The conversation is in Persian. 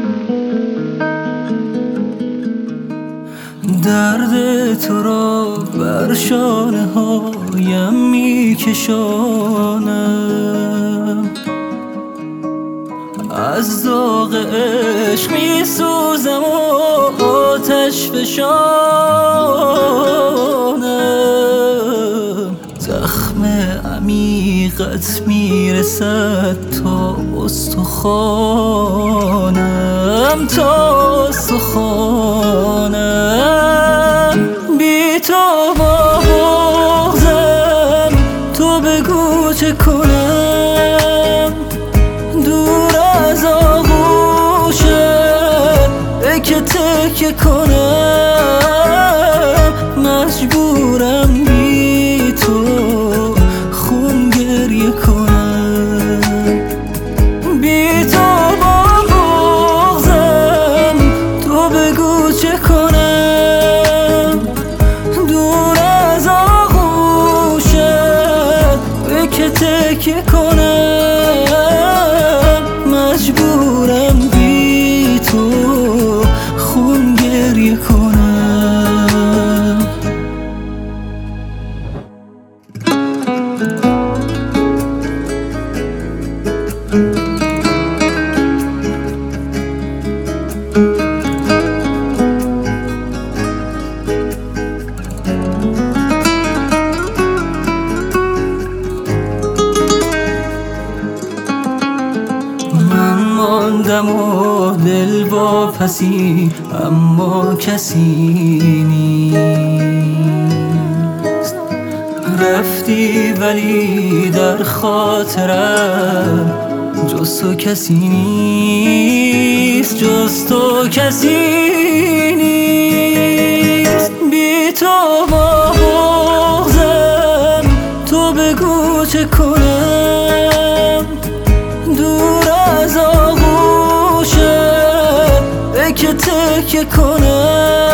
درد تو را بر شانه هایم میکشانم، از داغ عشق میسوزم و آتش فشانم. زخم عمیقت میرسد تا استخوانم، تا استخوانم. بی تو با بغضم، تو بگو چه کنم؟ دور از آغوشت تکه تکه کنم. مجبورم بی تو خون گریه کنم. بی تو با بغضم، تو بگو چه کنم؟ دور از آغوشت تکه تکه کنم. مجبورم بی تو خون گریه کنم. من ماندم و دل واپسی، اما کسی نیست. رفتی ولی در خاطرم جز تو کسی نیست، جز تو کسی نیست. بی تو با بغضم، تو بگو چه کنم؟ دور از آغوشت تکه تکه کنم.